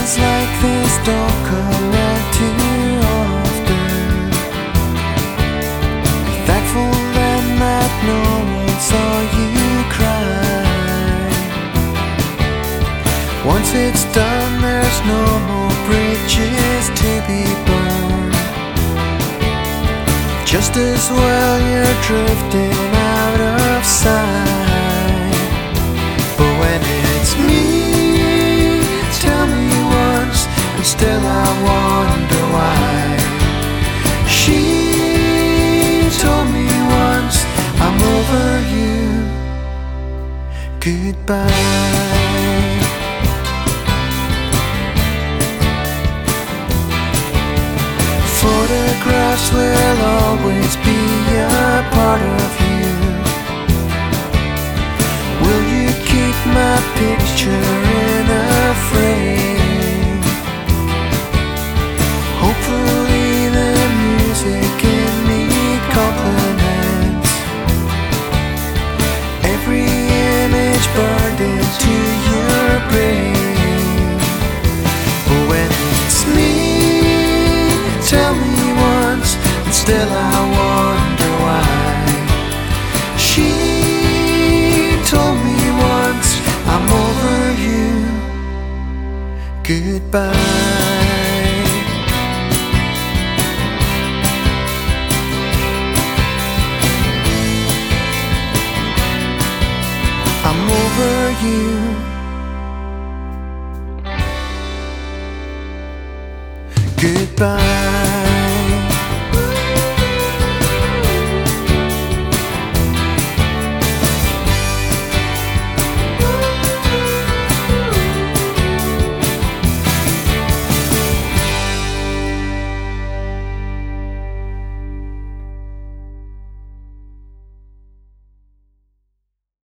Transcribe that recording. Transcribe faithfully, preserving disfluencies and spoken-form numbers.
Moments like this don't come around too often. Be thankful then that no one saw you cry. Once it's done, there's no more bridges to be burned. Just as well you're drifting out of sight. But when it's me, tell me once, and still I wonder why. She told me once, I'm over you, goodbye. Photographs will always be a part of you. Will you keep my picture in a frame? Hopefully the music in me compliments every image burned into your brain. But when it's me, tell me once, and still I wonder why. She told me once, I'm over you, goodbye. I'm over you, goodbye.